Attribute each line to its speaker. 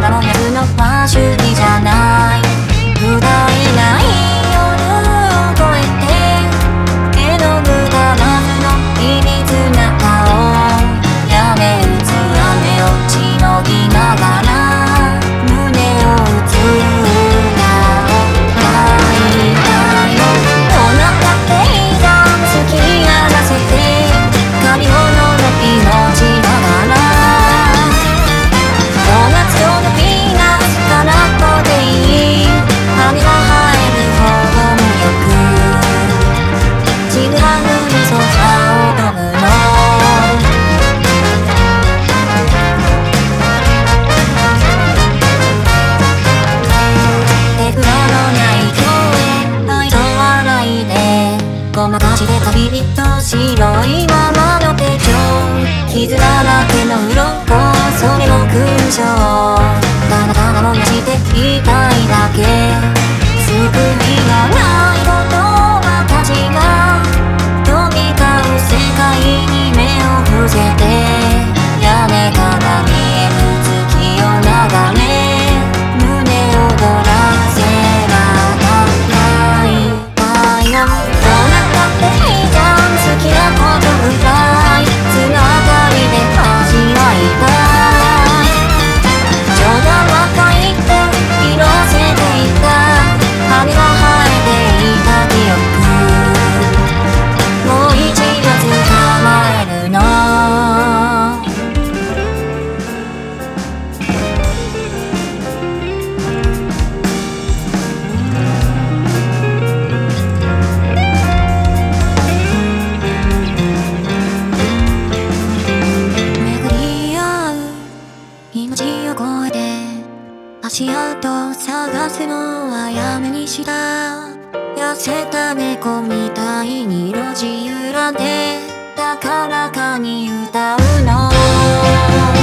Speaker 1: だも夜のは主義じゃない不甲斐ない夜を越えて絵の具がまずのいびつな顔やめ打つ雨をしのぎながら胸を打つ歌を歌いたいのどうなったっていいじゃん好きやらせて借り物の命だからドーナツ用のピーナッツ空っぽでいい羽が生えるほど無力ちぐはぐに空を飛ぶの手袋のない今日へ愛と笑いでごまかして旅人白いままの手帳傷だらけの鱗それも勲章ただただ燃やしていたいだけ救いがない言葉たちが飛び交う世界に目を伏せて屋根から見える月を眺め胸躍らせらないたいのどうなったっていいじゃん好きなことぐらいつながりで味わいたい冗談ばかり言って色あせていた羽が生えていた記憶もう一度捕まえるの命を越えて足跡を探すのはやめにした痩せた猫みたいに路地裏で高らかに歌うの